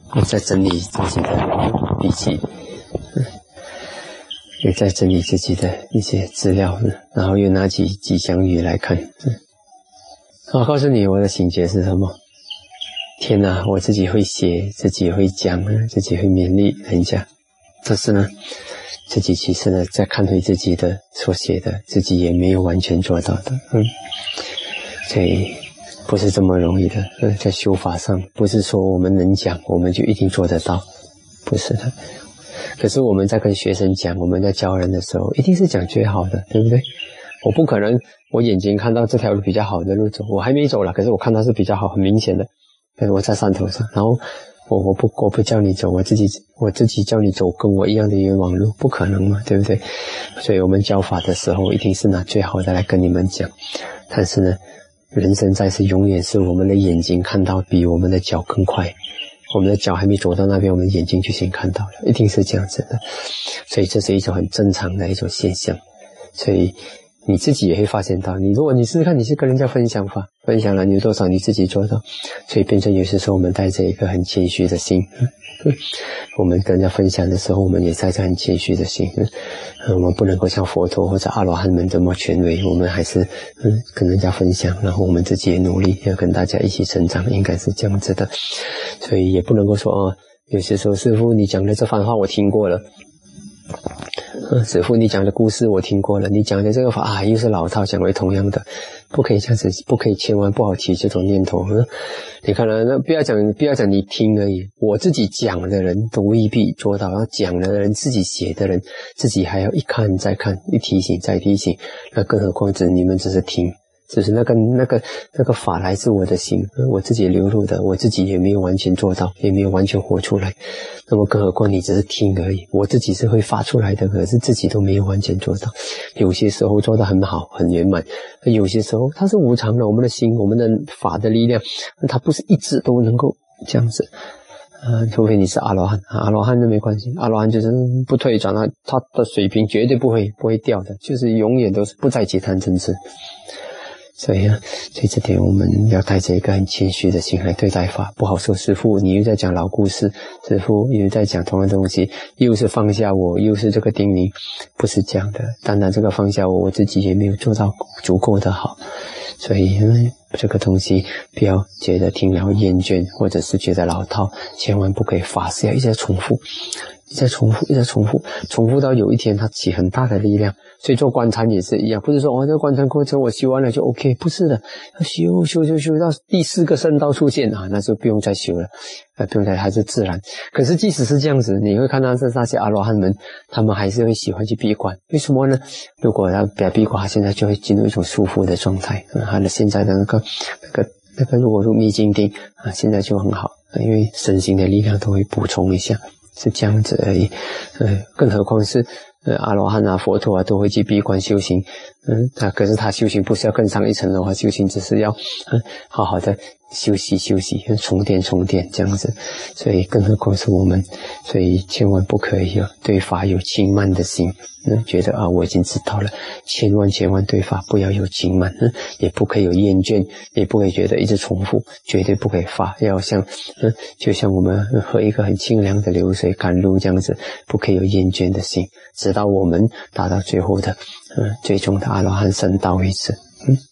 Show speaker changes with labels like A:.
A: 我在整理自己的笔记，也在整理自己的一些资料，然后又拿起吉祥语来看。我告诉你我的醒觉是什么？天哪，我自己会写，自己会讲，自己会勉励人家，但是呢，自己其实呢，在看回自己的所写的，自己也没有完全做到的，所以不是这么容易的。在修法上，不是说我们能讲，我们就一定做得到，不是的。可是我们在跟学生讲，我们在教人的时候，一定是讲最好的，对不对？我不可能，我眼睛看到这条路比较好的路走，我还没走了，可是我看到是比较好，很明显的。可是我在山头上，然后我不叫你走，我自己叫你走跟我一样的冤枉路，不可能嘛，对不对？所以我们教法的时候，一定是拿最好的来跟你们讲。但是呢，人生在世，永远是我们的眼睛看到比我们的脚更快。我们的脚还没走到那边，我们的眼睛就先看到了，一定是这样子的。所以这是一种很正常的一种现象。所以你自己也会发现到，如果你试试看，你是跟人家分享法，分享了你有多少你自己做到，所以变成有些时候我们带着一个很谦虚的心，我们跟人家分享的时候，我们也带着很谦虚的心，我们不能够像佛陀或者阿罗汉们这么权威，我们还是跟人家分享，然后我们自己也努力要跟大家一起成长，应该是这样子的。所以也不能够说有些时候师父你讲的这番话我听过了，师父你讲的故事我听过了，你讲的这个法又是老套，讲为同样的，不可以这样子，不可以，千万不好起这种念头。你看了，那不要讲你听而已，我自己讲的人都未必做到，然后讲的人自己写的人自己还要一看再看，一提醒再提醒，那更何况你们只是听，只是那个法来自我的心，我自己流露的，我自己也没有完全做到，也没有完全活出来，那么更何况你只是听而已，我自己是会发出来的，可是自己都没有完全做到。有些时候做得很好很圆满，有些时候它是无常的，我们的心，我们的法的力量，它不是一直都能够这样子。除非你是阿罗汉，阿罗汉就没关系，阿罗汉就是不退转，他的水平绝对不会掉的，就是永远都是不再起贪嗔痴。所以这点我们要带着一个很谦虚的心来对待法，不好说师父你又在讲老故事，师父又在讲同样的东西，又是放下我，又是这个叮咛，不是这样的。当然这个放下我自己也没有做到足够的好，所以这个东西不要觉得听了厌倦，或者是觉得老套，千万不可以法是要一直重复，一直重复到有一天它起很大的力量。所以做观禅也是一样，不是说这个观禅过程我修完了就 OK， 不是的，要修到第4个圣道出现那就不用再修了，不用再，还是自然。可是即使是这样子，你会看到那些阿罗汉们，他们还是会喜欢去闭关，为什么呢？如果他不要闭关，他现在就会进入一种舒服的状态，他的现在的那个如果入密经定现在就很好，因为身心的力量都会补充一下，是这样子而已。更何况是阿罗汉佛陀都会去闭关修行，可是他修行不是要更上一层的话，修行只是要好好的休息充电这样子。所以更何况是我们，所以千万不可以对法有轻慢的心，觉得我已经知道了，千万对法不要有轻慢，也不可以有厌倦，也不可以觉得一直重复，绝对不可以法要像就像我们喝一个很清凉的流水甘露这样子，不可以有厌倦的心，直到我们达到最后的最终的阿罗汉圣道为止。